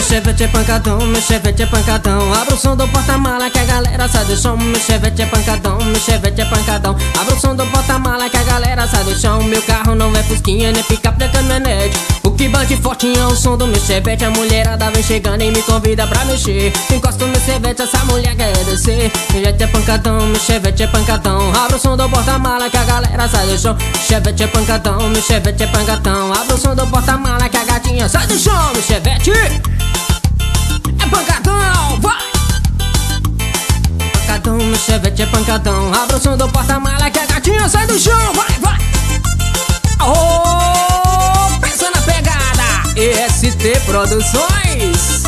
chevette é pancadão, meu chevette é pancadão. Abra o som do porta-mala que a galera sai do chão. Meu chevette é pancadão, meu chevette é pancadão. Abra o som do porta-mala que a galera sai do chão. Meu carro não é fusquinha, nem picape, nem caminhonete. O que bate forte é o som do meu chevette. A mulherada vem chegando e me convida pra mexer. Encosta no meu chevette, essa mulher quer descer. Meu chevette é pancadão, meu chevette é pancadão. Abra o som do porta-mala que a galera sai do chão. Chevette é pancadão, meu chevette é pancadão. Abra o som do porta-mala que a gatinha sai do chão. Meu chevette é pancadão, vai! Pancadão, meu chevette é pancadão. Abra o som do porta-mala que a gatinha sai do chão, vai, vai! Oh, pensa na pegada, EST Produções.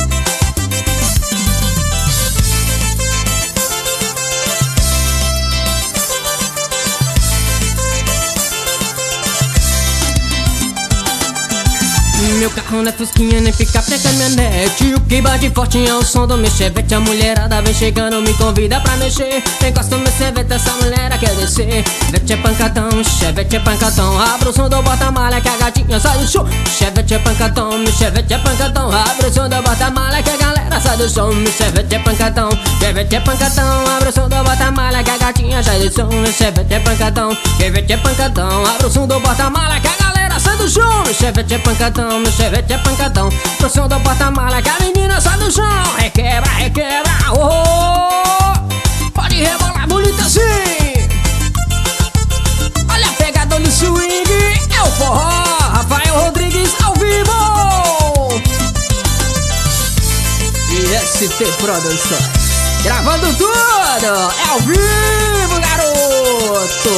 Meu carro não é fusquinha, nem picape, nem caminhonete. O que bate forte é o som do meu chevette. A mulherada vem chegando, me convida pra mexer. Encosta no meu chevette, essa mulher quer descer. Chevette é pancadão, chevette é pancadão. Abra o som do porta-mala que a gatinha sai do chão. Chevette é pancadão, meu chevette é pancadão. Abra o som do porta-mala que a galera sai do chão. Meu chevette é pancadão, chevette é pancadão. Abra o som do porta-mala que a gatinha sai do chão. Meu chevette é pancadão, chevette é pancadão. Abra o som do porta-mala que a galera sai do chão. Meu chevette é pancadão, meu chevette é pancadão. Pro som do porta-mala que a menina sai do chão. Requebra, requebra, oh, pode rebolar bonito assim. Olha a pegada no swing, é o forró, Rafael Rodrigues ao vivo. EST Produções, gravando tudo, é ao vivo, garoto.